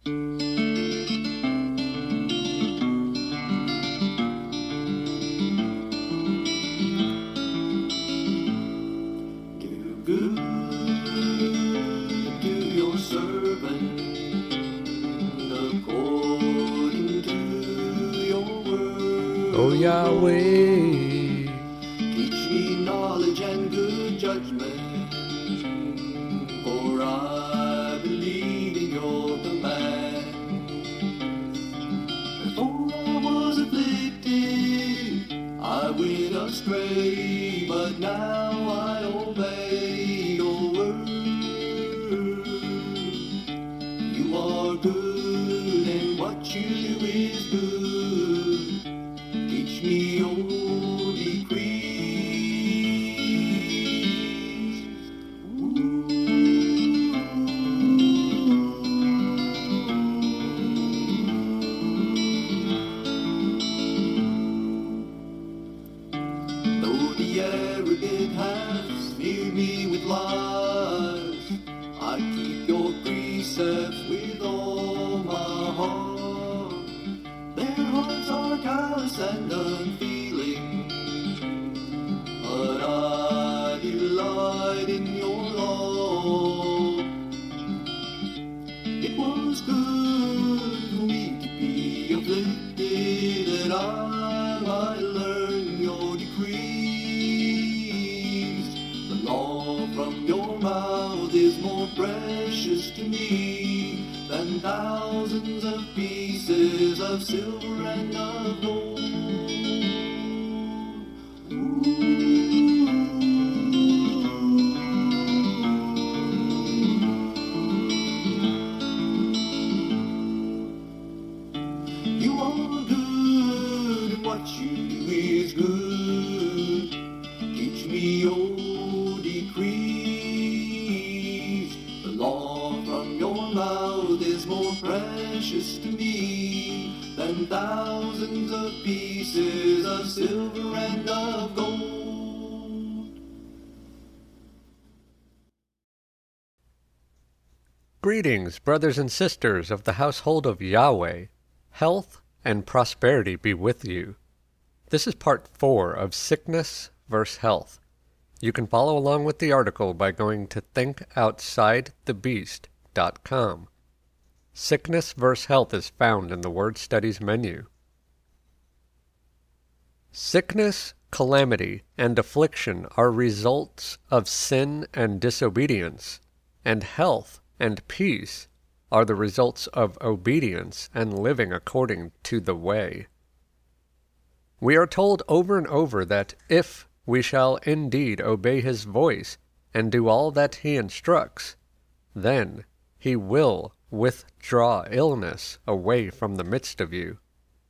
good to your servant according to your word. O Yahweh, Teach me knowledge and good judgment, for I believe in your commands. Before I was afflicted, I went astray, but now I obey your word. You are good, and what you do is good. Teach me your decrees. Though the arrogant have smeared me with lies, I keep your precepts with all my heart. Their hearts are callous and unfeeling, but I delight in your law. It was good for me to be afflicted, that I might learn your decrees. The law from your mouth is more precious to me than thousands of pieces of silver and of gold. You are good, and what you do is good. Teach me your decrees. The law from your mouth is more precious to me than thousands of pieces of silver and of gold. greetings, brothers and sisters of the household of Yahweh. Health and prosperity be with you. This is part 4 of Sickness vs. Health. You can follow along with the article by going to thinkoutsidethebeast.com. Sickness vs. Health is found in the Word Studies menu. Sickness, calamity, and affliction are results of sin and disobedience, and health and peace are the results of obedience and living according to the way. We are told over and over that if we shall indeed obey his voice and do all that he instructs, then he will withdraw illness away from the midst of you.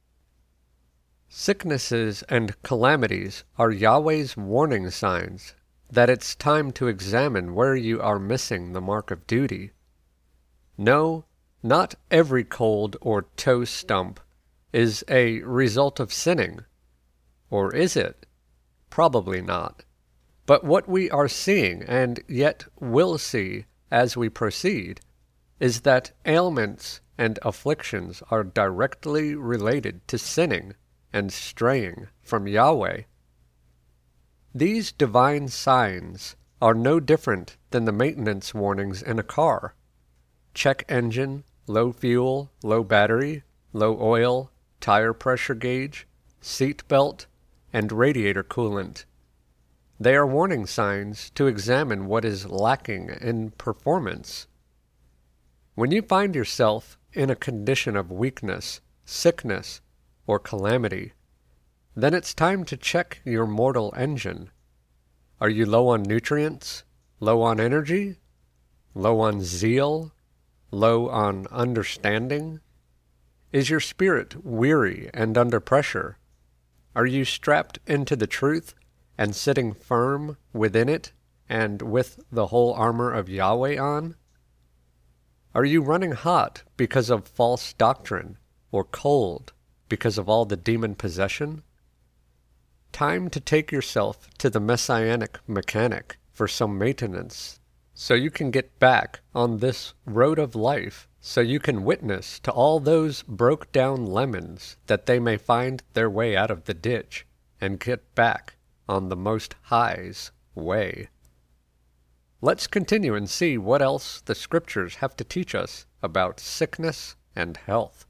Sicknesses and calamities are Yahweh's warning signs that it's time to examine where you are missing the mark of duty. No, not every cold or toe stump is a result of sinning. Or is it? Probably not. But what we are seeing, and yet will see as we proceed, is that ailments and afflictions are directly related to sinning and straying from Yahweh. These divine signs are no different than the maintenance warnings in a car. Check engine, low fuel, low battery, low oil, tire pressure gauge, seat belt, and radiator coolant. They are warning signs to examine what is lacking in performance. When you find yourself in a condition of weakness, sickness, or calamity, then it's time to check your mortal engine. Are you low on nutrients? Low on energy? Low on zeal? Low on understanding? Is your spirit weary and under pressure? Are you strapped into the truth and sitting firm within it and with the whole armor of Yahweh on? Are you running hot because of false doctrine, or cold because of all the demon possession? Time to take yourself to the messianic mechanic for some maintenance, so you can get back on this road of life so you can witness to all those broke-down lemons that they may find their way out of the ditch and get back on the Most High's way. Let's continue and see what else the Scriptures have to teach us about sickness and health.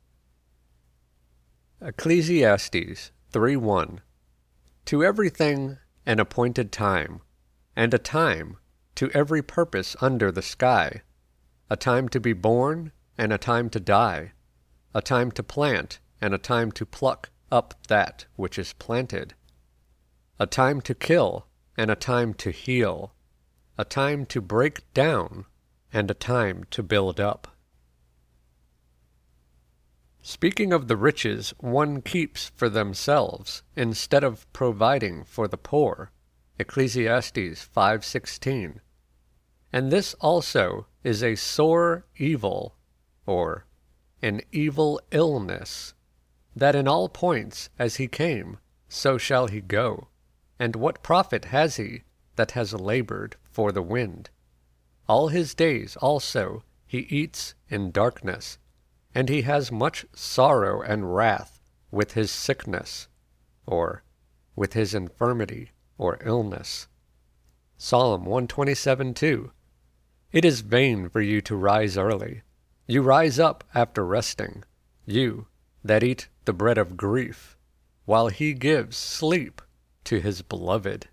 Ecclesiastes 3:1. To everything an appointed time, and a time to every purpose under the sky, a time to be born and a time to die, a time to plant and a time to pluck up that which is planted, a time to kill and a time to heal, a time to break down and a time to build up. Speaking of the riches one keeps for themselves instead of providing for the poor, Ecclesiastes 5:16. And this also is a sore evil, or an evil illness, that in all points as he came, so shall he go. And what profit has he that has labored for the wind? All his days also he eats in darkness, and he has much sorrow and wrath with his sickness, or with his infirmity or illness. Psalm 127:2. It is vain for you to rise early. You rise up after resting, you that eat the bread of grief, while he gives sleep to his beloved.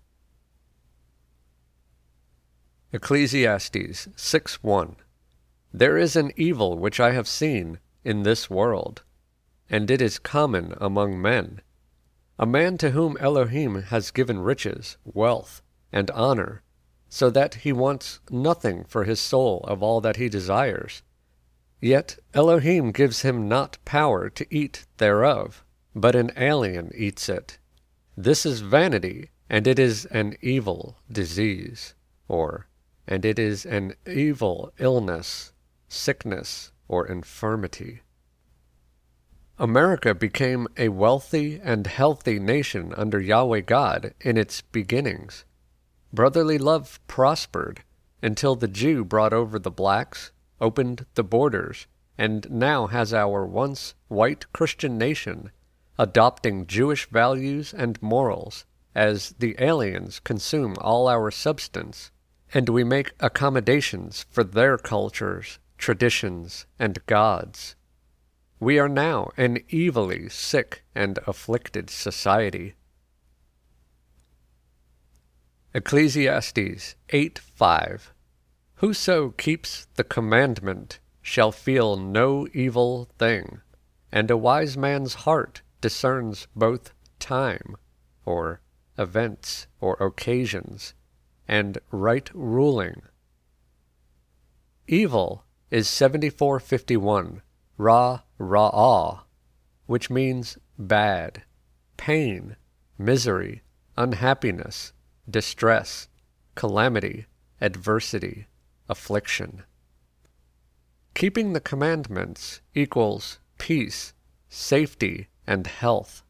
Ecclesiastes 6:1. There is an evil which I have seen in this world, and it is common among men, a man to whom Elohim has given riches, wealth, and honor, so that he wants nothing for his soul of all that he desires. Yet Elohim gives him not power to eat thereof, but an alien eats it. This is vanity, and it is an evil disease, or, and it is an evil illness, sickness, or infirmity. America became a wealthy and healthy nation under Yahweh God in its beginnings. Brotherly love prospered until the Jew brought over the blacks, opened the borders, and now has our once white Christian nation adopting Jewish values and morals as the aliens consume all our substance, and we make accommodations for their cultures, traditions, and gods. We are now an evilly sick and afflicted society. Ecclesiastes 8:5. Whoso keeps the commandment shall feel no evil thing, and a wise man's heart discerns both time, or events, or occasions, and right ruling. Evil is 7451, Ra'ah, which means bad, pain, misery, unhappiness, distress, calamity, adversity, affliction. Keeping the commandments equals peace, safety, and health.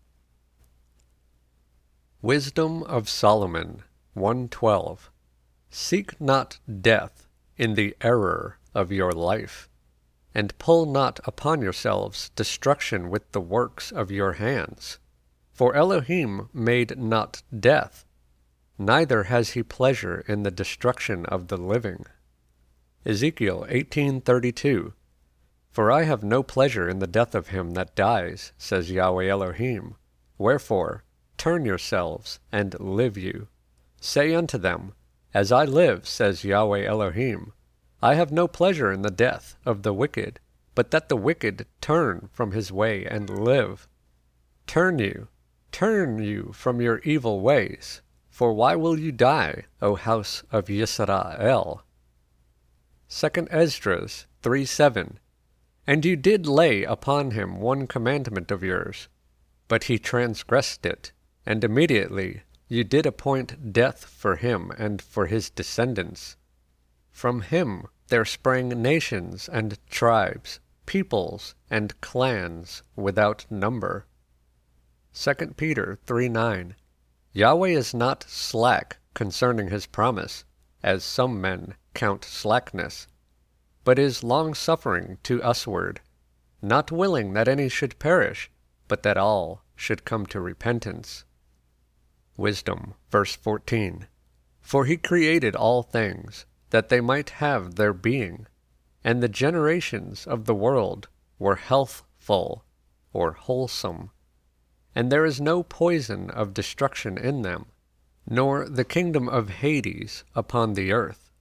Wisdom of Solomon 1:12. Seek not death in the error of your life, and pull not upon yourselves destruction with the works of your hands. For Elohim made not death, neither has he pleasure in the destruction of the living. Ezekiel 18:32. For I have no pleasure in the death of him that dies, says Yahweh Elohim. Wherefore, turn yourselves, and live you. Say unto them, As I live, says Yahweh Elohim, I have no pleasure in the death of the wicked, but that the wicked turn from his way and live. Turn you from your evil ways, for why will you die, O house of Yisrael? 2 Esdras 3:7. And you did lay upon him one commandment of yours, but he transgressed it, and immediately you did appoint death for him and for his descendants. From him there sprang nations and tribes, peoples and clans without number. 2 Peter 3:9. Yahweh is not slack concerning his promise, as some men count slackness, but is long-suffering to usward, not willing that any should perish, but that all should come to repentance. Wisdom, verse 14. For he created all things, that they might have their being, and the generations of the world were healthful, or wholesome. And there is no poison of destruction in them, nor the kingdom of Hades upon the earth.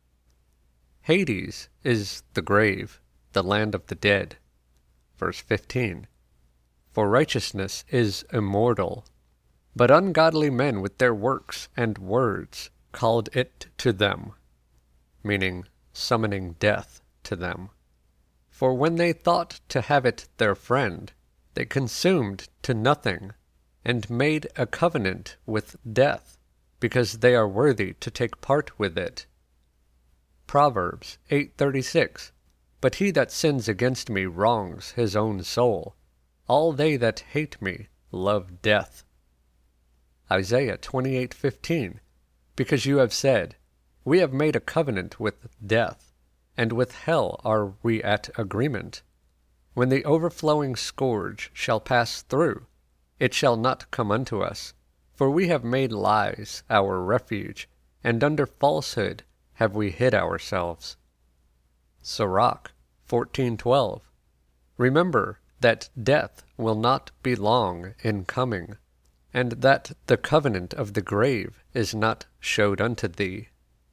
Hades is the grave, the land of the dead. Verse 15. For righteousness is immortal, but ungodly men with their works and words called it to them, meaning summoning death to them. For when they thought to have it their friend, they consumed to nothing, and made a covenant with death, because they are worthy to take part with it. Proverbs 8:36. But he that sins against me wrongs his own soul. All they that hate me love death. Isaiah 28:15. Because you have said, We have made a covenant with death, and with hell are we at agreement. When the overflowing scourge shall pass through, it shall not come unto us. For we have made lies our refuge, and under falsehood have we hid ourselves. Sirach 14:12. Remember that death will not be long in coming, and that the covenant of the grave is not showed unto thee.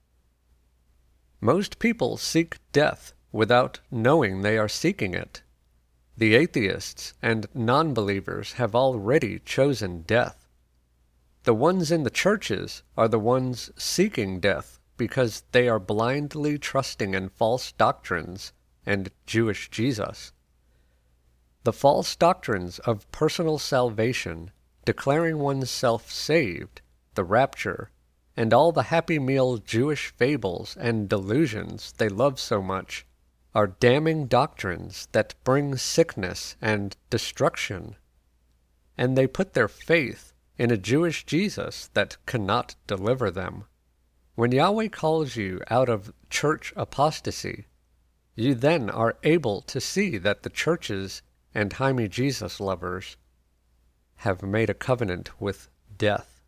Most people seek death without knowing they are seeking it. The atheists and non-believers have already chosen death. The ones in the churches are the ones seeking death because they are blindly trusting in false doctrines and Jewish Jesus. The false doctrines of personal salvation, declaring oneself saved, the rapture, and all the Happy Meal Jewish fables and delusions they love so much, are damning doctrines that bring sickness and destruction, and they put their faith in a Jewish Jesus that cannot deliver them. When Yahweh calls you out of church apostasy, you then are able to see that the churches and Jaime Jesus lovers have made a covenant with death.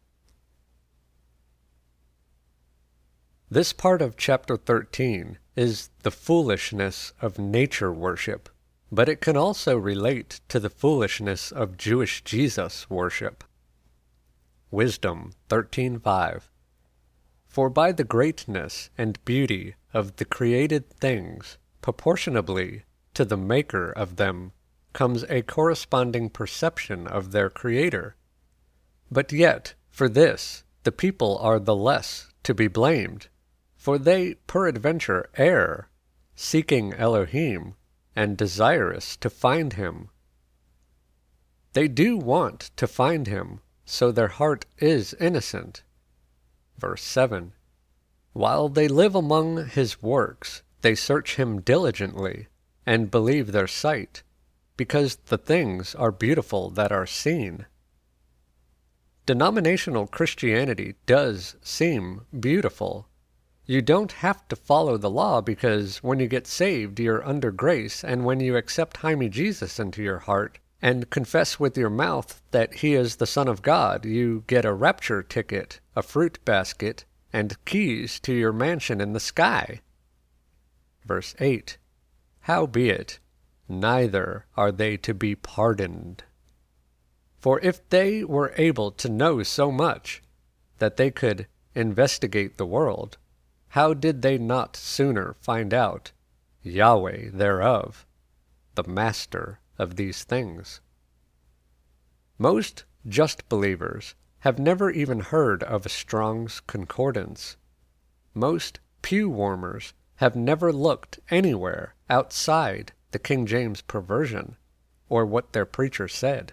This part of chapter 13 is the foolishness of nature worship, but it can also relate to the foolishness of Jewish Jesus worship. Wisdom 13:5. For by the greatness and beauty of the created things, proportionably to the maker of them, comes a corresponding perception of their Creator. But yet, for this, the people are the less to be blamed, for they peradventure err, seeking Elohim, and desirous to find him. They do want to find him, so their heart is innocent. Verse 7. While they live among his works, they search him diligently, and believe their sight, because the things are beautiful that are seen. Denominational Christianity does seem beautiful. You don't have to follow the law because when you get saved, you're under grace, and when you accept Jaime Jesus into your heart and confess with your mouth that he is the Son of God, you get a rapture ticket, a fruit basket, and keys to your mansion in the sky. Verse 8. Howbeit, neither are they to be pardoned. For if they were able to know so much that they could investigate the world, how did they not sooner find out Yahweh thereof, the master of these things? Most just believers have never even heard of Strong's Concordance. Most pew warmers have never looked anywhere outside the King James perversion or what their preacher said.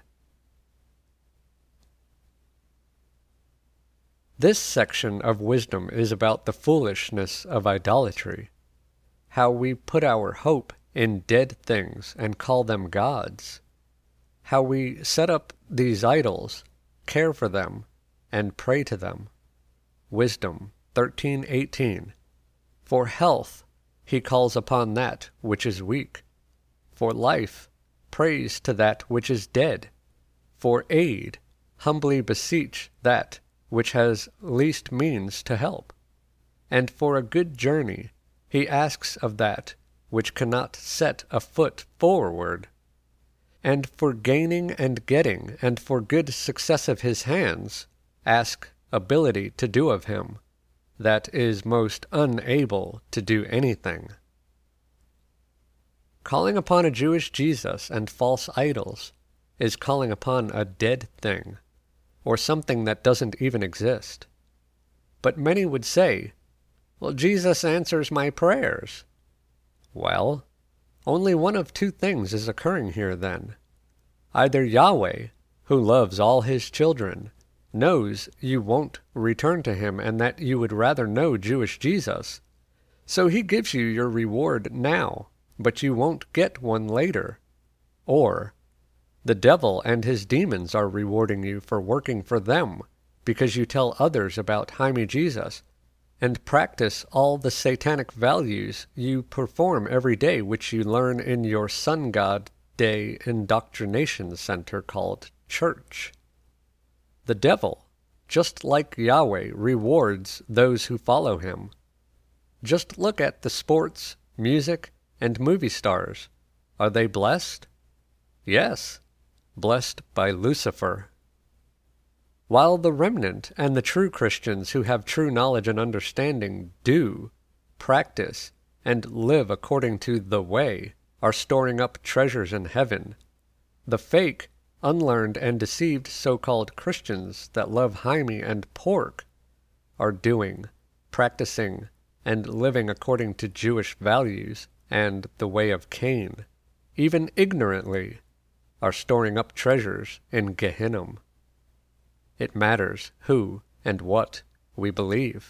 This section of wisdom is about the foolishness of idolatry, how we put our hope in dead things and call them gods, how we set up these idols, care for them, and pray to them. Wisdom 13:18. For health he calls upon that which is weak. For life, prays to that which is dead. For aid, humbly beseech that which has least means to help. And for a good journey, he asks of that which cannot set a foot forward. And for gaining and getting, and for good success of his hands, ask ability to do of him, that is most unable to do anything. Calling upon a Jewish Jesus and false idols is calling upon a dead thing, or something that doesn't even exist. But many would say, well, Jesus answers my prayers. Well, only one of two things is occurring here then. Either Yahweh, who loves all his children, knows you won't return to him and that you would rather know Jewish Jesus, so he gives you your reward now, but you won't get one later. Or the devil and his demons are rewarding you for working for them because you tell others about Jaime Jesus and practice all the satanic values you perform every day, which you learn in your sun god day indoctrination center called church. The devil, just like Yahweh, rewards those who follow him. Just look at the sports, music, and movie stars. Are they blessed? Yes, blessed by Lucifer. While the remnant and the true Christians who have true knowledge and understanding do, practice, and live according to the way, are storing up treasures in heaven, the fake, unlearned, and deceived so-called Christians that love Jaime and pork are doing, practicing, and living according to Jewish values and the way of Cain, even ignorantly, are storing up treasures in Gehenna. It matters who and what we believe.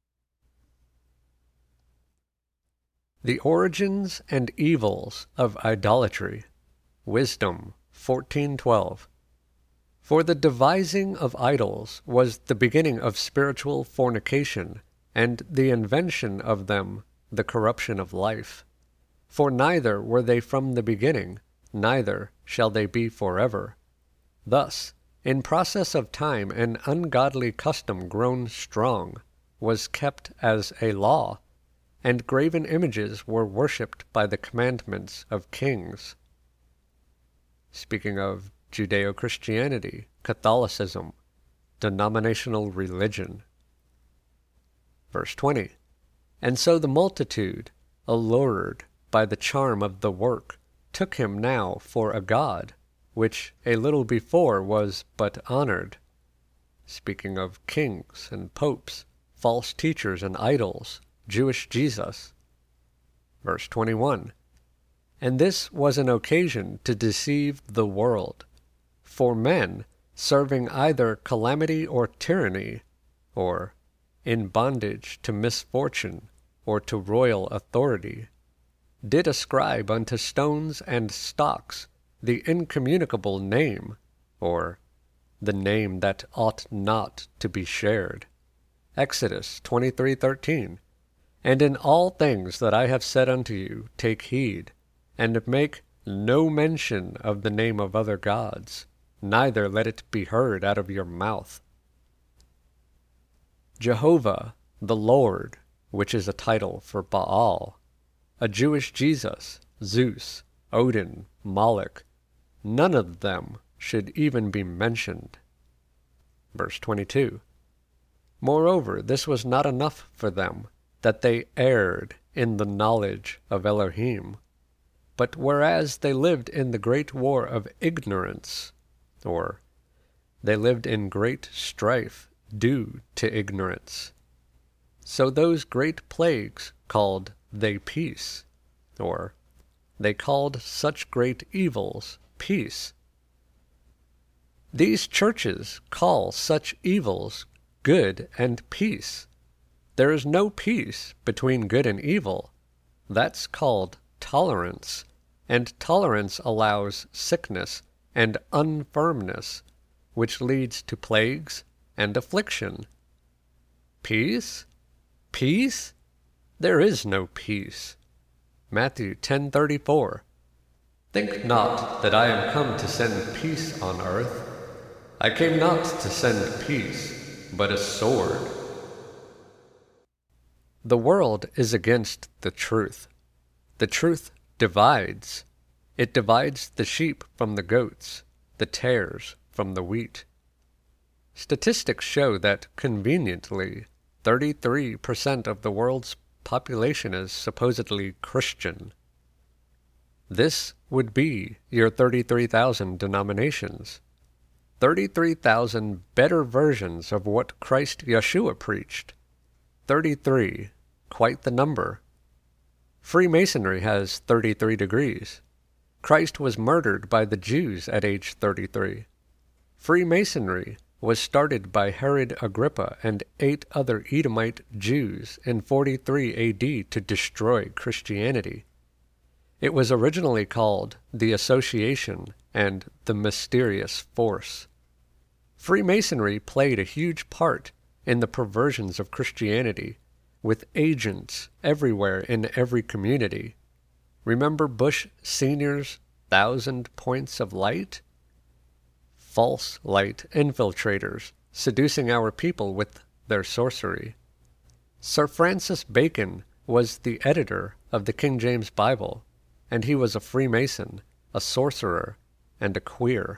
The Origins and Evils of Idolatry. Wisdom 14:12. For the devising of idols was the beginning of spiritual fornication, and the invention of them the corruption of life. For neither were they from the beginning, neither shall they be forever. Thus, in process of time, an ungodly custom grown strong was kept as a law, and graven images were worshipped by the commandments of kings. Speaking of Judeo-Christianity, Catholicism, denominational religion. Verse 20. And so the multitude, allured by the charm of the work, took him now for a god, which a little before was but honored. Speaking of kings and popes, false teachers and idols, Jewish Jesus. Verse 21. And this was an occasion to deceive the world, for men, serving either calamity or tyranny, or in bondage to misfortune or to royal authority, did ascribe unto stones and stocks the incommunicable name, or the name that ought not to be shared. Exodus 23:13. And in all things that I have said unto you, take heed, and make no mention of the name of other gods, neither let it be heard out of your mouth. Jehovah, the Lord, which is a title for Baal, a Jewish Jesus, Zeus, Odin, Moloch, none of them should even be mentioned. Verse 22. Moreover, this was not enough for them, that they erred in the knowledge of Elohim. But whereas they lived in the great war of ignorance, or they lived in great strife due to ignorance, so those great plagues called they peace, or they called such great evils peace. These churches call such evils good and peace. There is no peace between good and evil. That's called tolerance, and tolerance allows sickness and unfirmness, which leads to plagues and affliction. Peace? Peace? There is no peace. Matthew 10:34. Think not that I am come to send peace on earth. I came not to send peace, but a sword. The world is against the truth. The truth divides. It divides the sheep from the goats, the tares from the wheat. Statistics show that, conveniently, 33% of the world's population is supposedly Christian. This would be your 33,000 denominations. 33,000 better versions of what Christ Yeshua preached. 33, quite the number. Freemasonry has 33 degrees. Christ was murdered by the Jews at age 33. Freemasonry was started by Herod Agrippa and 8 other Edomite Jews in 43 A.D. to destroy Christianity. It was originally called the Association and the Mysterious Force. Freemasonry played a huge part in the perversions of Christianity, with agents everywhere in every community. Remember Bush Sr.'s 1,000 points of light? False light infiltrators, seducing our people with their sorcery. Sir Francis Bacon was the editor of the King James Bible, and he was a Freemason, a sorcerer, and a queer.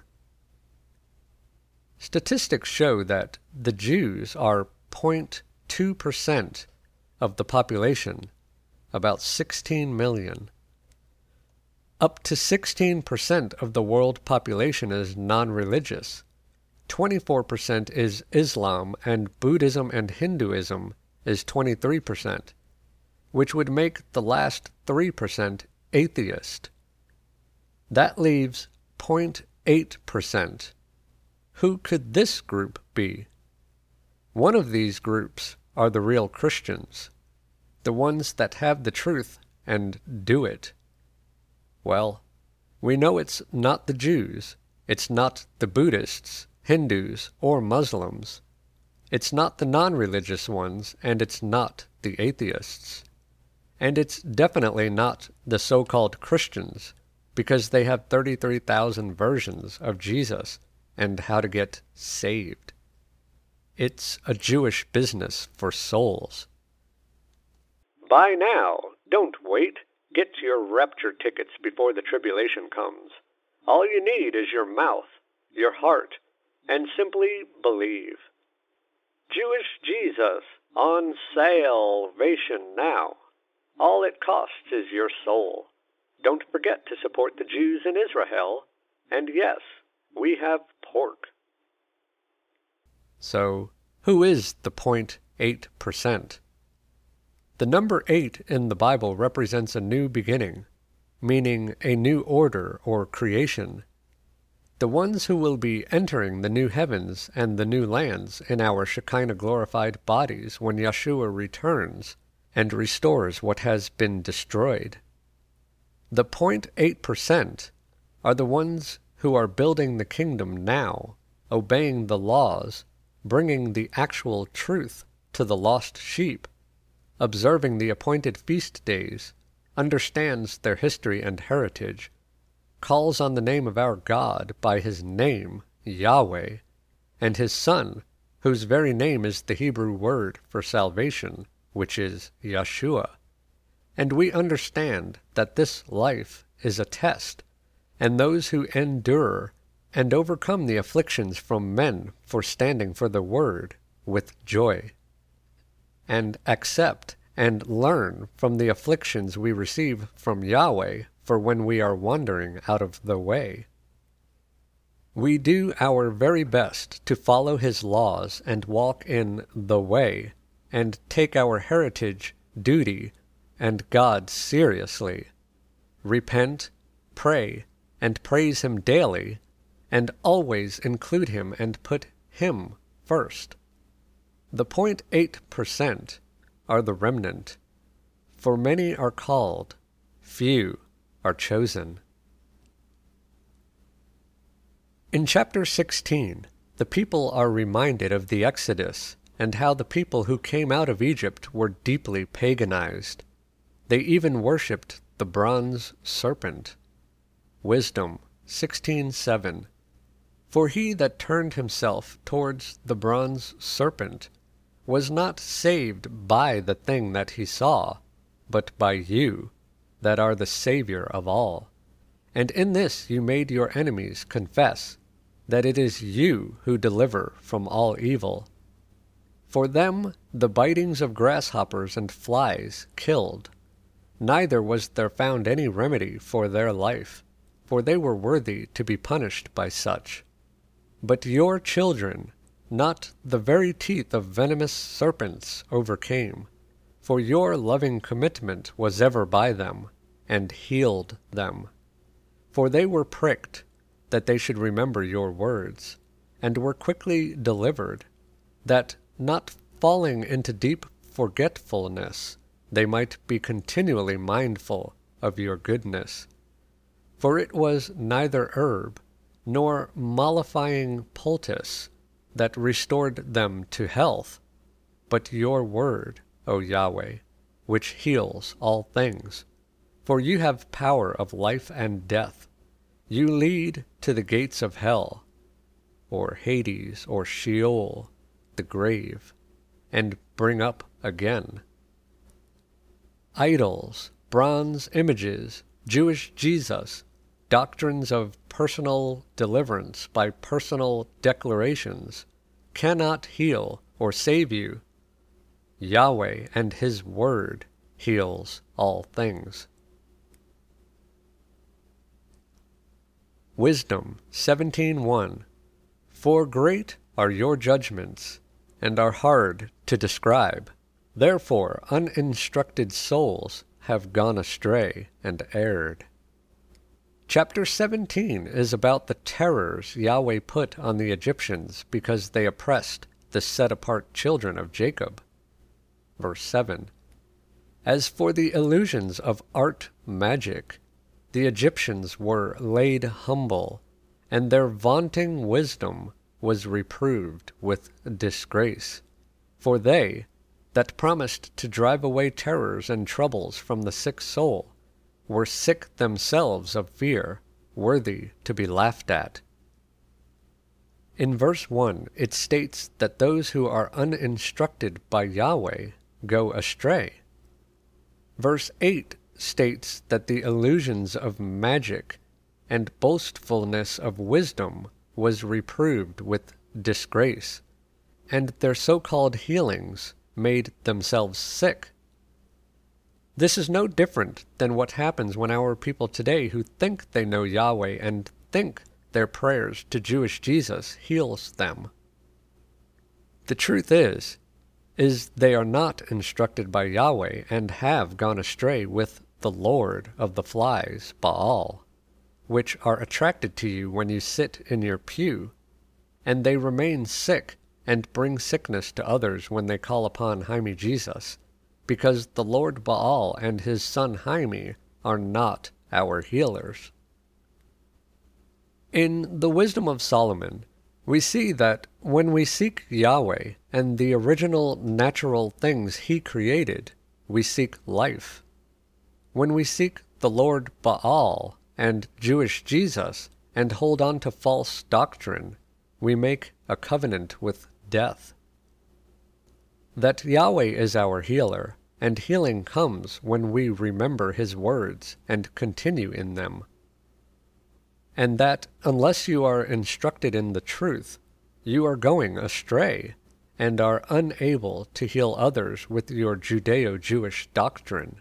Statistics show that the Jews are 0.2% of the population, about 16 million. Up to 16% of the world population is non-religious. 24% is Islam, and Buddhism and Hinduism is 23%, which would make the last 3% atheist. That leaves 0.8%. Who could this group be? One of these groups are the real Christians, the ones that have the truth and do it. Well, we know it's not the Jews, it's not the Buddhists, Hindus, or Muslims. It's not the non-religious ones, and it's not the atheists. And it's definitely not the so-called Christians, because they have 33,000 versions of Jesus and how to get saved. It's a Jewish business for souls. Buy now. Don't wait. Get your rapture tickets before the tribulation comes. All you need is your mouth, your heart, and simply believe. Jewish Jesus on salvation now. All it costs is your soul. Don't forget to support the Jews in Israel. And yes, we have pork. So, who is the 0.8%? The number 8 in the Bible represents a new beginning, meaning a new order or creation. The ones who will be entering the new heavens and the new lands in our Shekinah glorified bodies when Yeshua returns and restores what has been destroyed. The 0.8% are the ones who are building the kingdom now, obeying the laws, bringing the actual truth to the lost sheep, observing the appointed feast days, understands their history and heritage, calls on the name of our God by his name, Yahweh, and his Son, whose very name is the Hebrew word for salvation, which is Yeshua. And we understand that this life is a test, and those who endure and overcome the afflictions from men for standing for the word with joy, and accept and learn from the afflictions we receive from Yahweh for when we are wandering out of the way. We do our very best to follow his laws and walk in the way, and take our heritage, duty, and God seriously. Repent, pray, and praise him daily, and always include him and put him first. The 0.8% are the remnant, for many are called, few are chosen. In chapter 16, the people are reminded of the Exodus and how the people who came out of Egypt were deeply paganized. They even worshipped the bronze serpent. Wisdom 16:7. For he that turned himself towards the bronze serpent was not saved by the thing that he saw, but by you, that are the Saviour of all. And in this you made your enemies confess that it is you who deliver from all evil. For them the bitings of grasshoppers and flies killed, neither was there found any remedy for their life, for they were worthy to be punished by such. But your children not the very teeth of venomous serpents overcame, for your loving commitment was ever by them, and healed them. For they were pricked, that they should remember your words, and were quickly delivered, that, not falling into deep forgetfulness, they might be continually mindful of your goodness. For it was neither herb, nor mollifying poultice, that restored them to health, but your word, O Yahweh, which heals all things. For you have power of life and death. You lead to the gates of hell, or Hades, or Sheol, the grave, and bring up again. Idols, bronze images, Jewish Jesus, doctrines of personal deliverance by personal declarations cannot heal or save you. Yahweh and His Word heals all things. Wisdom 17:1. For great are your judgments, and are hard to describe. Therefore uninstructed souls have gone astray and erred. Chapter 17 is about the terrors Yahweh put on the Egyptians because they oppressed the set-apart children of Jacob. Verse 7. As for the illusions of art magic, the Egyptians were laid humble, and their vaunting wisdom was reproved with disgrace. For they, that promised to drive away terrors and troubles from the sick soul, were sick themselves of fear, worthy to be laughed at. In verse 1 it states that those who are uninstructed by Yahweh go astray. Verse 8 states that the illusions of magic and boastfulness of wisdom was reproved with disgrace, and their so-called healings made themselves sick. This is no different than what happens when our people today who think they know Yahweh and think their prayers to Jewish Jesus heals them. The truth is they are not instructed by Yahweh and have gone astray with the Lord of the flies, Baal, which are attracted to you when you sit in your pew, and they remain sick and bring sickness to others when they call upon Jaime Jesus, because the Lord Baal and his son Jaime are not our healers. In the Wisdom of Solomon, we see that when we seek Yahweh and the original natural things He created, we seek life. When we seek the Lord Baal and Jewish Jesus and hold on to false doctrine, we make a covenant with death. That Yahweh is our healer, and healing comes when we remember His words and continue in them. And that unless you are instructed in the truth, you are going astray, and are unable to heal others with your Judeo-Jewish doctrine.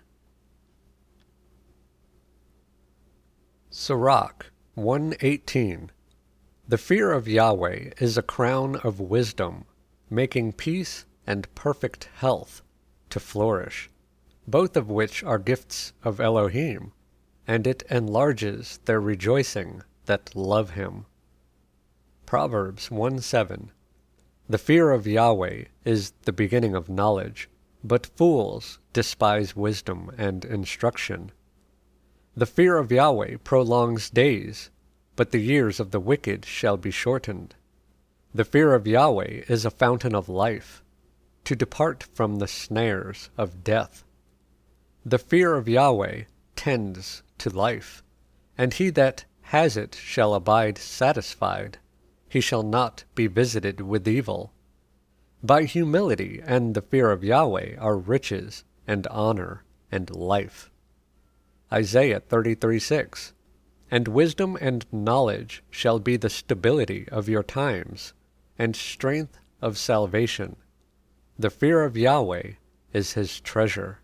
Sirach 1:18. The fear of Yahweh is a crown of wisdom, making peace and perfect health to flourish, both of which are gifts of Elohim, and it enlarges their rejoicing that love Him. Proverbs 1:7. The fear of Yahweh is the beginning of knowledge, but fools despise wisdom and instruction. The fear of Yahweh prolongs days, but the years of the wicked shall be shortened. The fear of Yahweh is a fountain of life, to depart from the snares of death. The fear of Yahweh tends to life, and he that has it shall abide satisfied. He shall not be visited with evil. By humility and the fear of Yahweh are riches and honor and life. Isaiah 33:6. And wisdom and knowledge shall be the stability of your times, and strength of salvation. The fear of Yahweh is his treasure.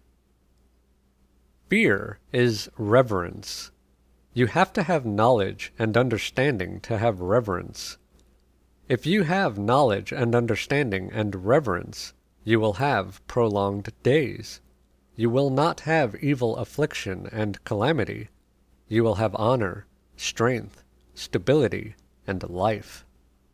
Fear is reverence. You have to have knowledge and understanding to have reverence. If you have knowledge and understanding and reverence, you will have prolonged days. You will not have evil affliction and calamity. You will have honor, strength, stability, and life.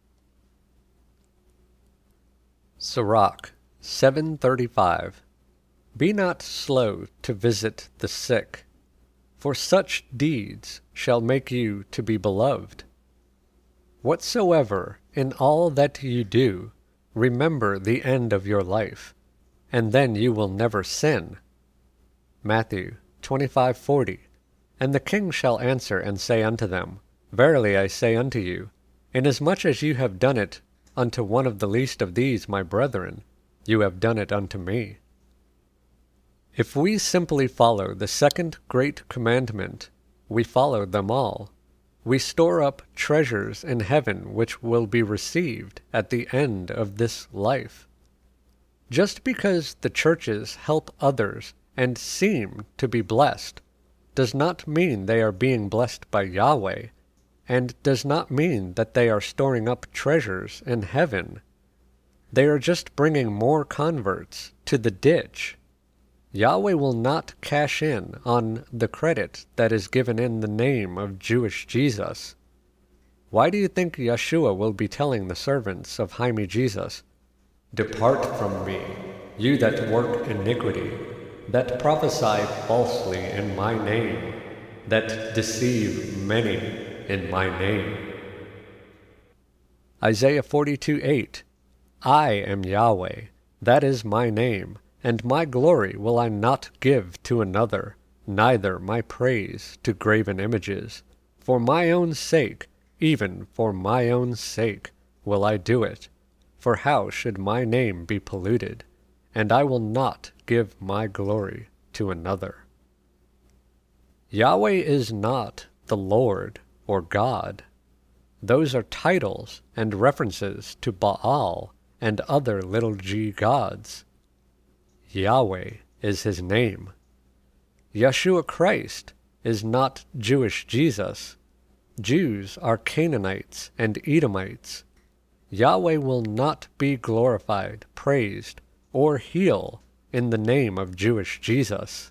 Sirach 7:35. Be not slow to visit the sick, for such deeds shall make you to be beloved. Whatsoever in all that you do, remember the end of your life, and then you will never sin. Matthew 25:40. And the king shall answer and say unto them, Verily I say unto you, inasmuch as you have done it unto one of the least of these my brethren, you have done it unto me. If we simply follow the second great commandment, we follow them all. We store up treasures in heaven which will be received at the end of this life. Just because the churches help others and seem to be blessed does not mean they are being blessed by Yahweh, and does not mean that they are storing up treasures in heaven. They are just bringing more converts to the ditch. Yahweh will not cash in on the credit that is given in the name of Jewish Jesus. Why do you think Yeshua will be telling the servants of Jaime Jesus, Depart from me, you that work iniquity, that prophesy falsely in my name, that deceive many in my name? Isaiah 42:8. I am Yahweh, that is my name, and my glory will I not give to another, neither my praise to graven images. For my own sake, even for my own sake, will I do it. For how should my name be polluted? And I will not give my glory to another. Yahweh is not the Lord or God. Those are titles and references to Baal and other little g gods. Yahweh is his name. Yeshua Christ is not Jewish Jesus. Jews are Canaanites and Edomites. Yahweh will not be glorified, praised, or heal in the name of Jewish Jesus.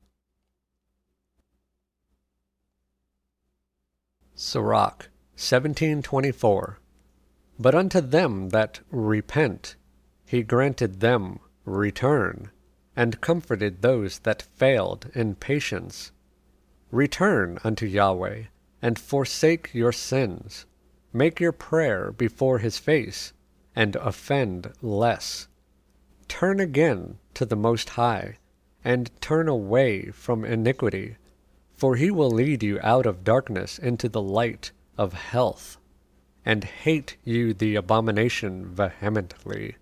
Sirach 17:24. But unto them that repent he granted them return, and comforted those that failed in patience. Return unto Yahweh, and forsake your sins. Make your prayer before his face, and offend less. Turn again to the Most High, and turn away from iniquity, for he will lead you out of darkness into the light of health, and hate you the abomination vehemently.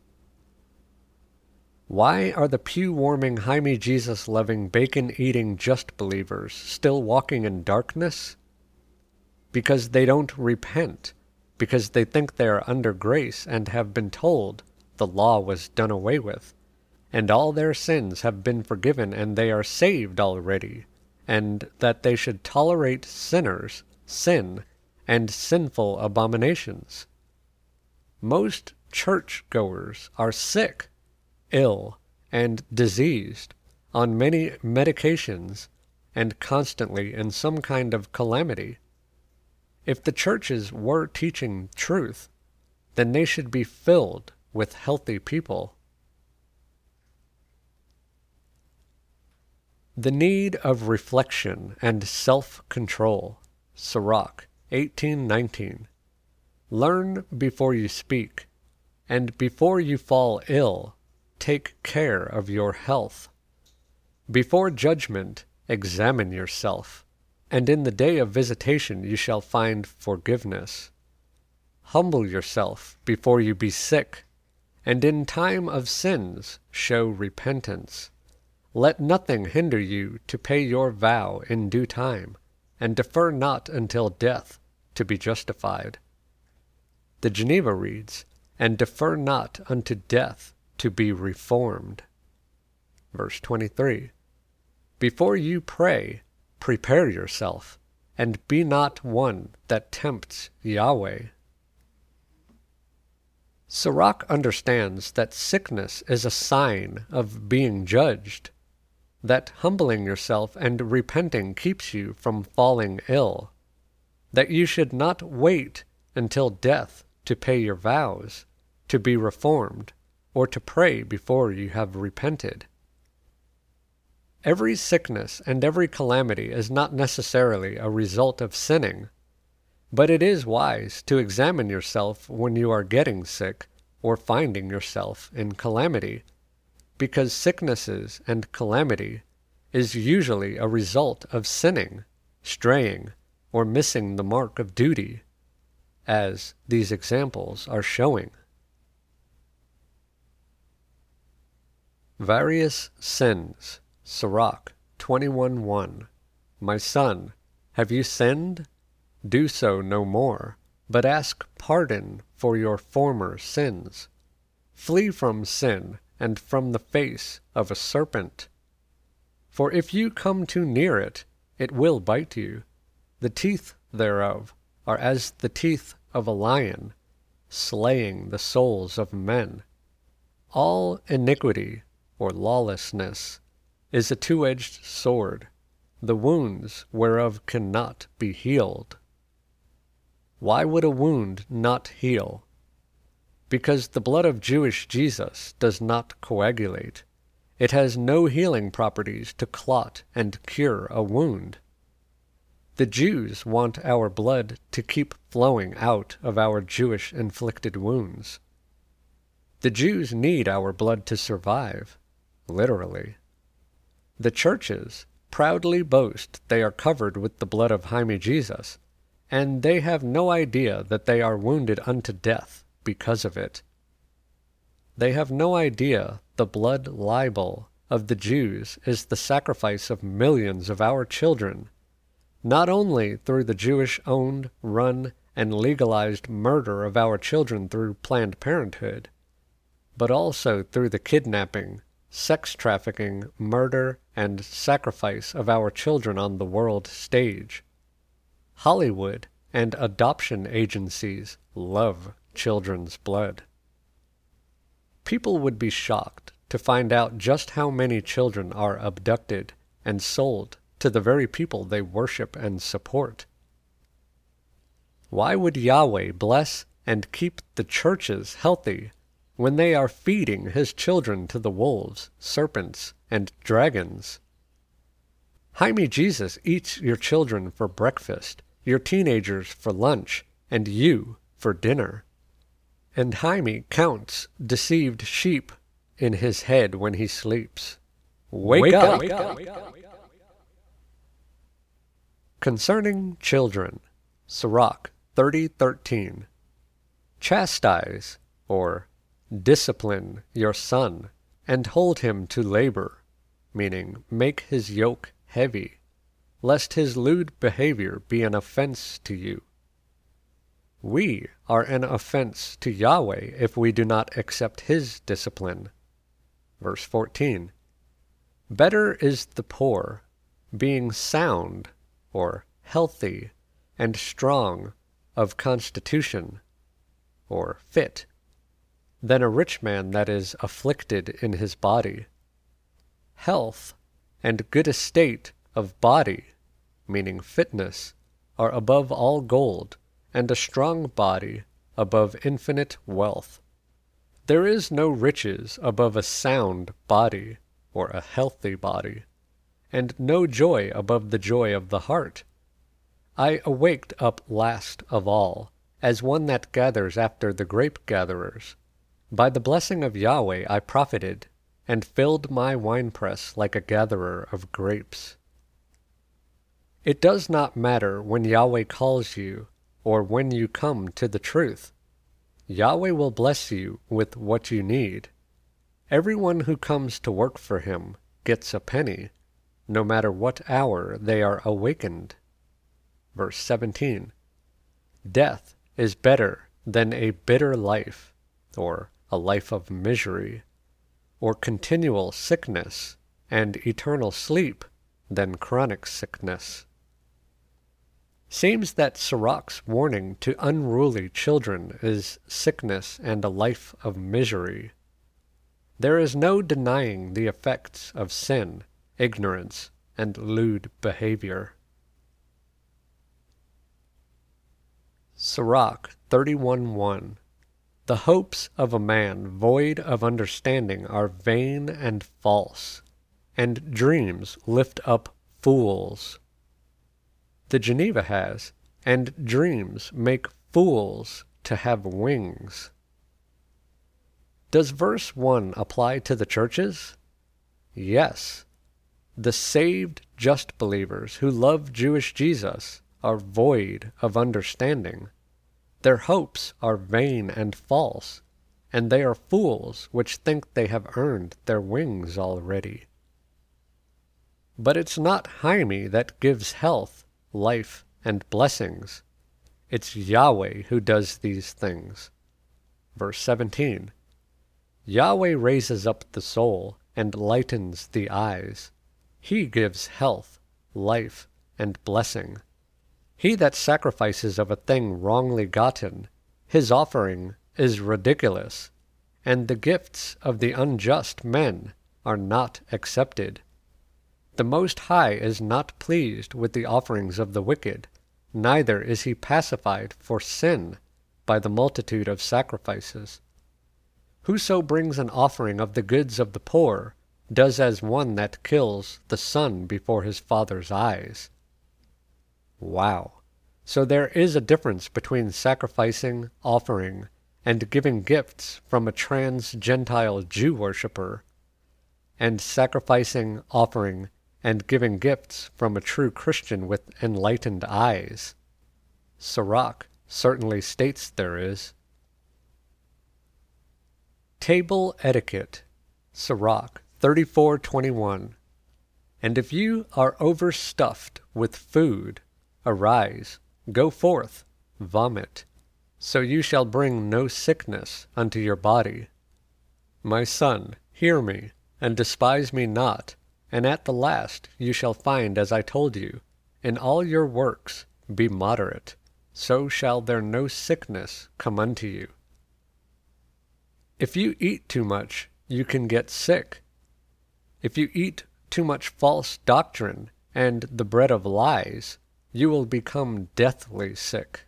Why are the pew-warming, Jaime Jesus-loving, bacon-eating just believers still walking in darkness? Because they don't repent, because they think they are under grace and have been told the law was done away with, and all their sins have been forgiven and they are saved already, and that they should tolerate sinners, sin, and sinful abominations. Most church-goers are sick, ill, and diseased, on many medications, and constantly in some kind of calamity. If the churches were teaching truth, then they should be filled with healthy people. The need of reflection and self-control. Sirach 18:19. Learn before you speak, and before you fall ill, take care of your health. Before judgment, examine yourself, and in the day of visitation you shall find forgiveness. Humble yourself before you be sick, and in time of sins show repentance. Let nothing hinder you to pay your vow in due time, and defer not until death to be justified. The Geneva reads, and defer not unto death to be reformed. Verse 23. Before you pray, prepare yourself, and be not one that tempts Yahweh. Sirach understands that sickness is a sign of being judged, that humbling yourself and repenting keeps you from falling ill, that you should not wait until death to pay your vows, to be reformed, or to pray before you have repented. Every sickness and every calamity is not necessarily a result of sinning, but it is wise to examine yourself when you are getting sick or finding yourself in calamity, because sicknesses and calamity is usually a result of sinning, straying, or missing the mark of duty, as these examples are showing. Various sins. Sirach 21:1. My son, have you sinned? Do so no more, but ask pardon for your former sins. Flee from sin and from the face of a serpent. For if you come too near it, it will bite you. The teeth thereof are as the teeth of a lion, slaying the souls of men. All iniquity, or lawlessness, is a two-edged sword, the wounds whereof cannot be healed. Why would a wound not heal? Because the blood of Jewish Jesus does not coagulate. It has no healing properties to clot and cure a wound. The Jews want our blood to keep flowing out of our Jewish-inflicted wounds. The Jews need our blood to survive, literally. The churches proudly boast they are covered with the blood of Jaime Jesus, and they have no idea that they are wounded unto death because of it. They have no idea the blood libel of the Jews is the sacrifice of millions of our children, not only through the Jewish-owned, run, and legalized murder of our children through Planned Parenthood, but also through the kidnapping, sex trafficking, murder, and sacrifice of our children on the world stage. Hollywood and adoption agencies love children's blood. People would be shocked to find out just how many children are abducted and sold to the very people they worship and support. Why would Yahweh bless and keep the churches healthy when they are feeding his children to the wolves, serpents, and dragons? Jaime Jesus eats your children for breakfast, your teenagers for lunch, and you for dinner. And Jaime counts deceived sheep in his head when he sleeps. Wake up! Concerning children, Sirach 30:13. Chastise, or discipline, your son, and hold him to labor, meaning make his yoke heavy, lest his lewd behavior be an offense to you. We are an offense to Yahweh if we do not accept his discipline. Verse 14. Better is the poor, being sound, or healthy, and strong of constitution, or fit, than a rich man that is afflicted in his body. Health and good estate of body, meaning fitness, are above all gold, and a strong body above infinite wealth. There is no riches above a sound body, or a healthy body, and no joy above the joy of the heart. I awaked up last of all, as one that gathers after the grape-gatherers. By the blessing of Yahweh I profited, and filled my winepress like a gatherer of grapes. It does not matter when Yahweh calls you or when you come to the truth. Yahweh will bless you with what you need. Everyone who comes to work for him gets a penny, no matter what hour they are awakened. Verse 17. Death is better than a bitter life, or a life of misery, or continual sickness and eternal sleep than chronic sickness. Seems that Sirach's warning to unruly children is sickness and a life of misery. There is no denying the effects of sin, ignorance, and lewd behavior. Sirach 31:1. The hopes of a man void of understanding are vain and false, and dreams lift up fools. The Geneva has, and dreams make fools to have wings. Does verse 1 apply to the churches? Yes. The saved, just believers who love Jewish Jesus are void of understanding. Their hopes are vain and false, and they are fools which think they have earned their wings already. But it's not Jaime that gives health, life, and blessings. It's Yahweh who does these things. Verse 17. Yahweh raises up the soul and lightens the eyes. He gives health, life, and blessing. He that sacrifices of a thing wrongly gotten, his offering is ridiculous, and the gifts of the unjust men are not accepted. The Most High is not pleased with the offerings of the wicked, neither is he pacified for sin by the multitude of sacrifices. Whoso brings an offering of the goods of the poor does as one that kills the son before his father's eyes. Wow. So there is a difference between sacrificing, offering, and giving gifts from a trans-Gentile Jew worshipper, and sacrificing, offering, and giving gifts from a true Christian with enlightened eyes. Sirach certainly states there is. Table etiquette. Sirach 34:21. And if you are overstuffed with food, arise, go forth, vomit, so you shall bring no sickness unto your body. My son, hear me, and despise me not, and at the last you shall find as I told you, in all your works be moderate, so shall there no sickness come unto you. If you eat too much, you can get sick. If you eat too much false doctrine and the bread of lies, you will become deathly sick.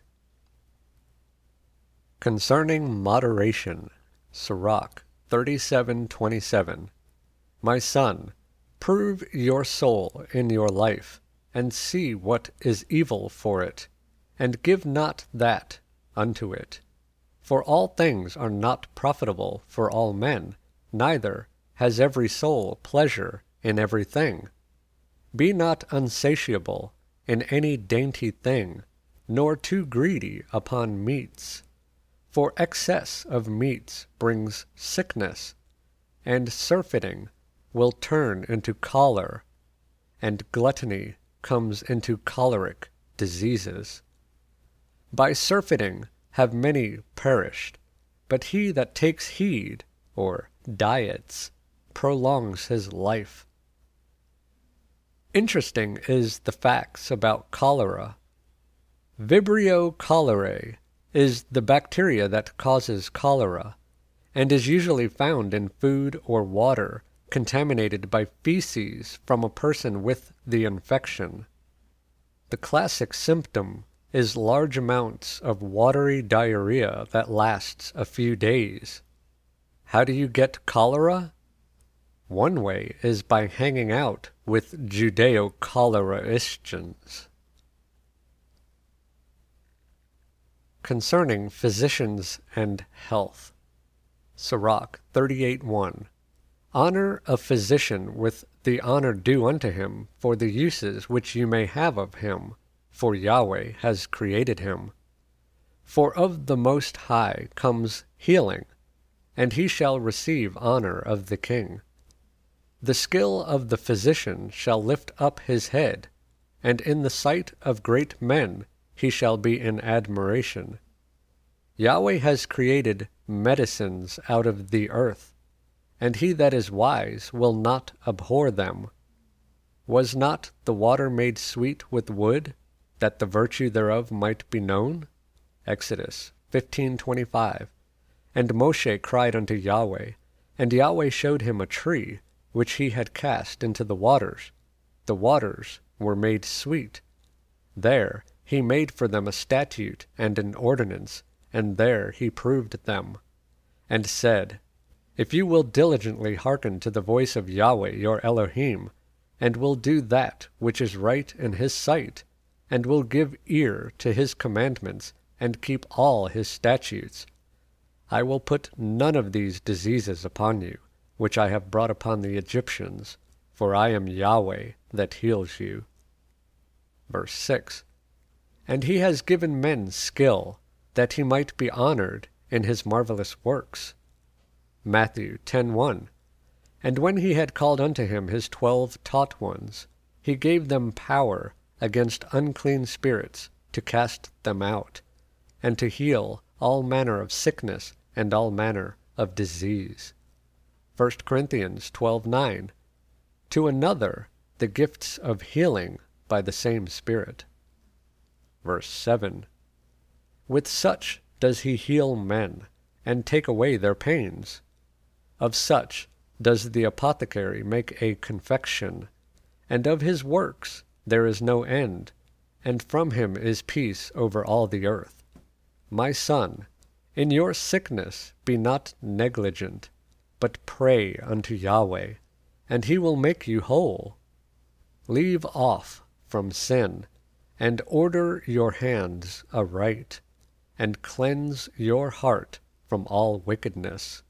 Concerning moderation. Sirach 37:27. My son, prove your soul in your life, and see what is evil for it, and give not that unto it. For all things are not profitable for all men, neither has every soul pleasure in every thing. Be not unsatiable in any dainty thing, nor too greedy upon meats. For excess of meats brings sickness, and surfeiting will turn into choler, and gluttony comes into choleric diseases. By surfeiting have many perished, but he that takes heed, or diets, prolongs his life. Interesting is the facts about cholera. Vibrio cholerae is the bacteria that causes cholera, and is usually found in food or water contaminated by feces from a person with the infection. The classic symptom is large amounts of watery diarrhea that lasts a few days. How do you get cholera? One way is by hanging out with Judeo-Choleristians. Concerning physicians and health. Sirach 38:1. Honor a physician with the honor due unto him for the uses which you may have of him, for Yahweh has created him. For of the Most High comes healing, and he shall receive honor of the king. The skill of the physician shall lift up his head, and in the sight of great men he shall be in admiration. Yahweh has created medicines out of the earth, and he that is wise will not abhor them. Was not the water made sweet with wood, that the virtue thereof might be known? Exodus 15:25. And Moshe cried unto Yahweh, and Yahweh showed him a tree, which he had cast into the waters. The waters were made sweet. There he made for them a statute and an ordinance, and there he proved them, and said, If you will diligently hearken to the voice of Yahweh your Elohim, and will do that which is right in his sight, and will give ear to his commandments, and keep all his statutes, I will put none of these diseases upon you, which I have brought upon the Egyptians, for I am Yahweh that heals you. Verse 6. And he has given men skill, that he might be honored in his marvelous works. Matthew 10:1. And when he had called unto him his 12 taught ones, he gave them power against unclean spirits to cast them out, and to heal all manner of sickness and all manner of disease. 1 Corinthians 12:9. To another the gifts of healing by the same Spirit. Verse 7. With such does he heal men, and take away their pains. Of such does the apothecary make a confection, and of his works there is no end, and from him is peace over all the earth. My son, in your sickness be not negligent, but pray unto Yahweh, and he will make you whole. Leave off from sin, and order your hands aright, and cleanse your heart from all wickedness.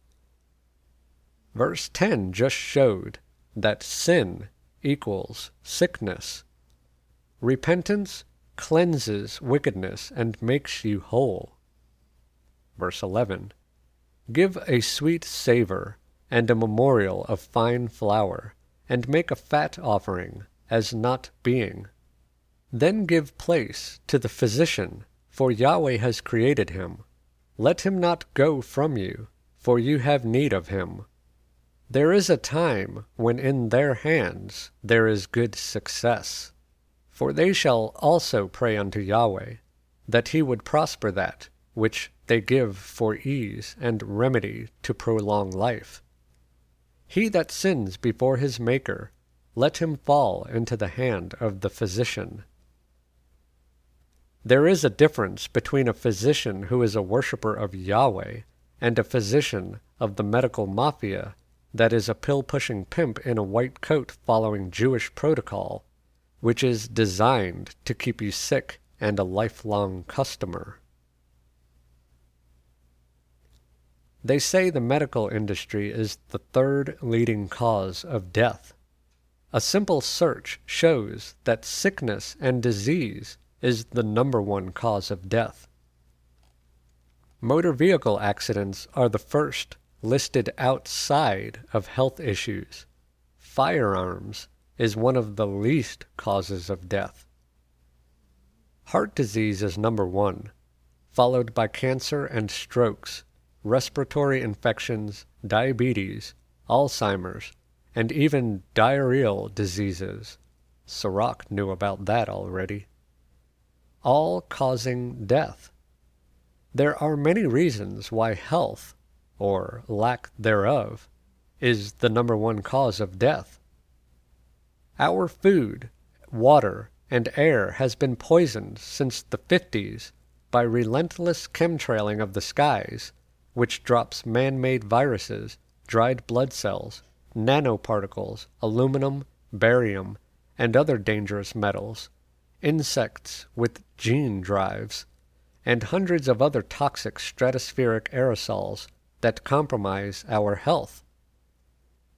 Verse 10 just showed that sin equals sickness. Repentance cleanses wickedness and makes you whole. Verse 11. Give a sweet savor and a memorial of fine flour, and make a fat offering, as not being. Then give place to the physician, for Yahweh has created him. Let him not go from you, for you have need of him. There is a time when in their hands there is good success. For they shall also pray unto Yahweh, that he would prosper that which they give for ease and remedy to prolong life. He that sins before his Maker, let him fall into the hand of the physician. There is a difference between a physician who is a worshipper of Yahweh and a physician of the medical mafia that is a pill-pushing pimp in a white coat following Jewish protocol, which is designed to keep you sick and a lifelong customer. They say the medical industry is the third leading cause of death. A simple search shows that sickness and disease is the number one cause of death. Motor vehicle accidents are the first listed outside of health issues. Firearms is one of the least causes of death. Heart disease is number one, followed by cancer and strokes, respiratory infections, diabetes, Alzheimer's, and even diarrheal diseases. Sirach knew about that already. All causing death. There are many reasons why health, or lack thereof, is the number one cause of death. Our food, water, and air has been poisoned since the 50s by relentless chemtrailing of the skies, which drops man-made viruses, dried blood cells, nanoparticles, aluminum, barium, and other dangerous metals, insects with gene drives, and hundreds of other toxic stratospheric aerosols that compromise our health.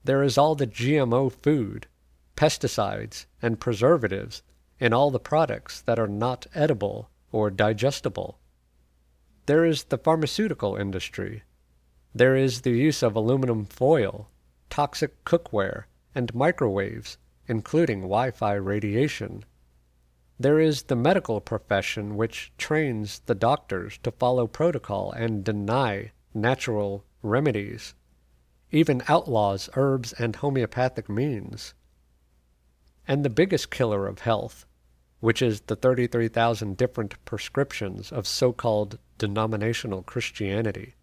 There is all the GMO food, pesticides, and preservatives in all the products that are not edible or digestible. There is the pharmaceutical industry. There is the use of aluminum foil, toxic cookware, and microwaves, including Wi-Fi radiation. There is the medical profession, which trains the doctors to follow protocol and deny natural remedies, even outlaws herbs and homeopathic means. And the biggest killer of health, which is the 33,000 different prescriptions of so-called denominational Christianity.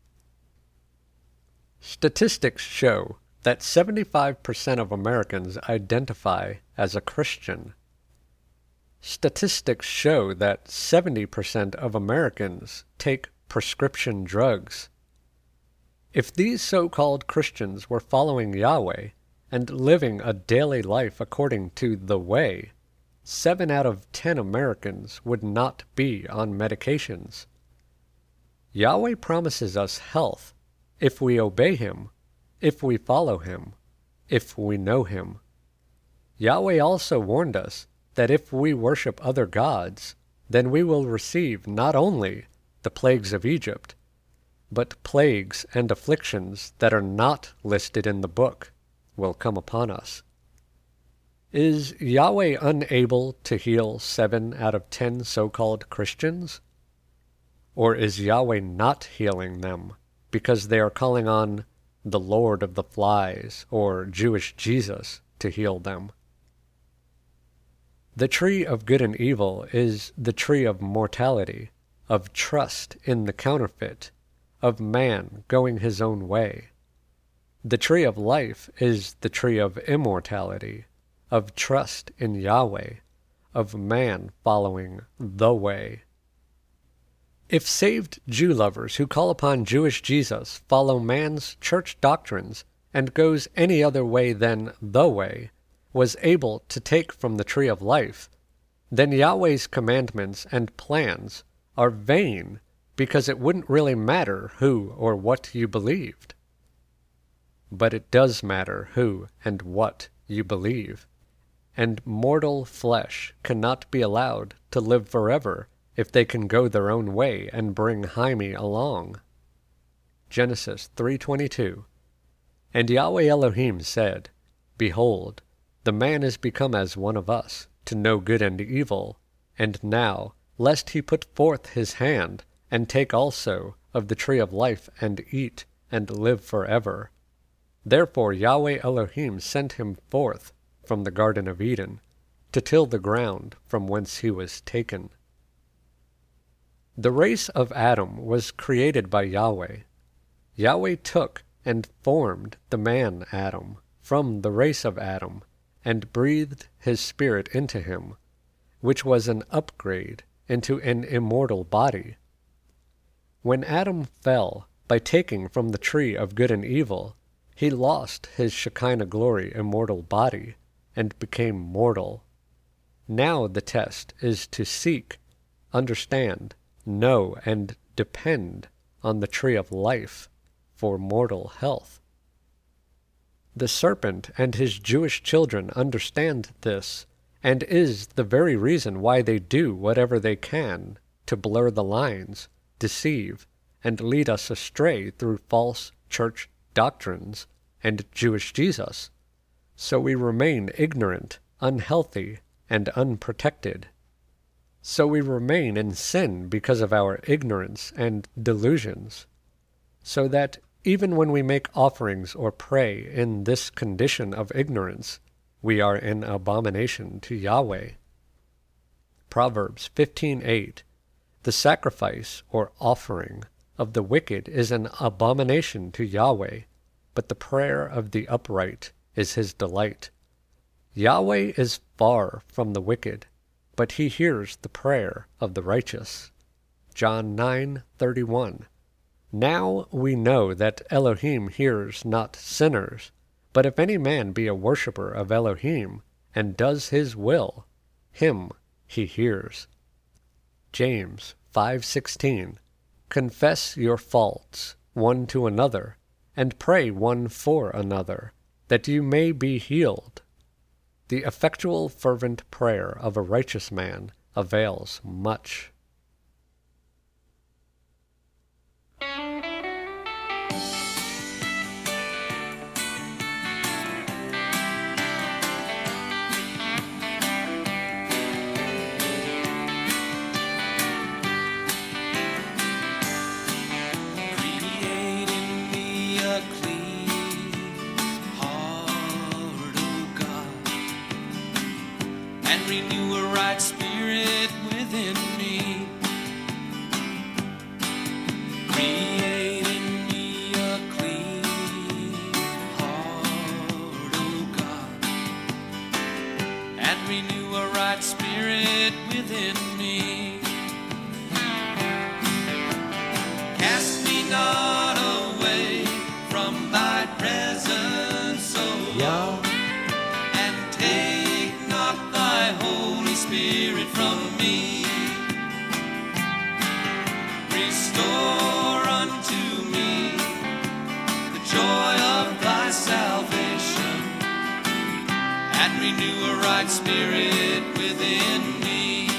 Statistics show that 75% of Americans identify as a Christian. Statistics show that 70% of Americans take prescription drugs. If these so-called Christians were following Yahweh and living a daily life according to the way, 7 out of 10 Americans would not be on medications. Yahweh promises us health if we obey Him, if we follow Him, if we know Him. Yahweh also warned us that if we worship other gods, then we will receive not only the plagues of Egypt, but plagues and afflictions that are not listed in the book will come upon us. Is Yahweh unable to heal 7 out of 10 so-called Christians? Or is Yahweh not healing them because they are calling on the Lord of the Flies or Jewish Jesus to heal them? The tree of good and evil is the tree of mortality, of trust in the counterfeit, of man going his own way. The tree of life is the tree of immortality, of trust in Yahweh, of man following the way. If saved Jew lovers who call upon Jewish Jesus follow man's church doctrines and goes any other way than the way, was able to take from the tree of life, then Yahweh's commandments and plans are vain because it wouldn't really matter who or what you believed. But it does matter who and what you believe, and mortal flesh cannot be allowed to live forever if they can go their own way and bring Jaime along. Genesis 3:22. And Yahweh Elohim said, Behold, the man is become as one of us, to know good and evil, and now, lest he put forth his hand, and take also of the tree of life, and eat, and live forever. Therefore Yahweh Elohim sent him forth from the Garden of Eden, to till the ground from whence he was taken. The race of Adam was created by Yahweh. Yahweh took and formed the man Adam from the race of Adam, and breathed his spirit into him, which was an upgrade into an immortal body. When Adam fell by taking from the tree of good and evil, he lost his Shekinah glory immortal body, and became mortal. Now the test is to seek, understand, know, and depend on the tree of life for mortal health. The serpent and his Jewish children understand this, and is the very reason why they do whatever they can to blur the lines, deceive, and lead us astray through false church doctrines and Jewish Jesus, so we remain ignorant, unhealthy, and unprotected. So we remain in sin because of our ignorance and delusions, so that even when we make offerings or pray in this condition of ignorance, we are an abomination to Yahweh. Proverbs 15:8. The sacrifice or offering of the wicked is an abomination to Yahweh, but the prayer of the upright is his delight. Yahweh is far from the wicked, but he hears the prayer of the righteous. John 9:31. Now we know that Elohim hears not sinners, but if any man be a worshipper of Elohim, and does his will, him he hears. James 5:16. Confess your faults one to another, and pray one for another, that you may be healed. The effectual fervent prayer of a righteous man avails much. Renew a right spirit within me. Create in me a clean heart, O God, and renew a right spirit within me. Cast me not away from thy presence, O Lord. Spirit from me, restore unto me the joy of thy salvation, and renew a right spirit within me.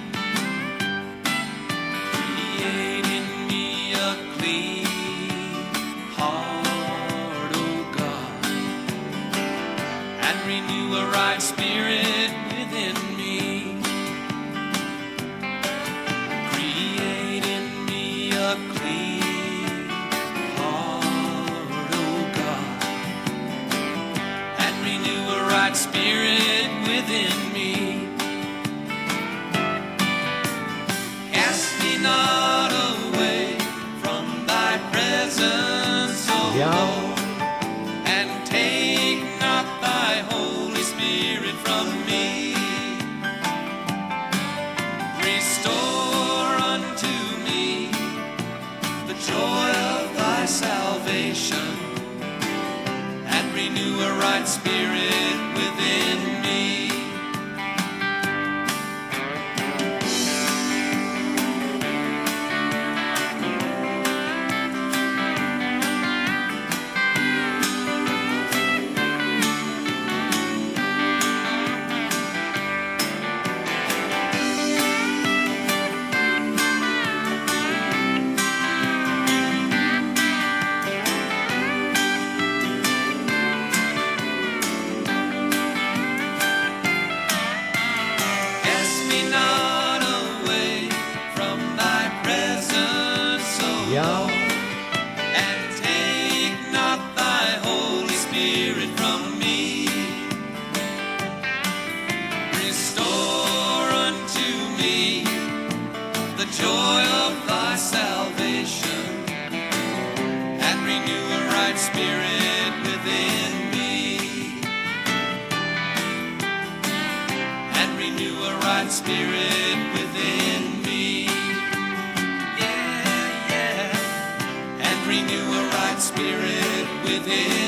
Create in me a clean heart, O God, and renew a right spirit within me. A clean heart, O God, and renew a right spirit within me. Cast me not away from thy presence, O Lord, and take not thy Holy Spirit from me. Restore unto me the joy of thy salvation, and renew a right spirit within me. And take not thy Holy Spirit from me. Restore unto me the joy of thy salvation, and renew a right spirit within me. And renew a right spirit within me. Renew a right spirit within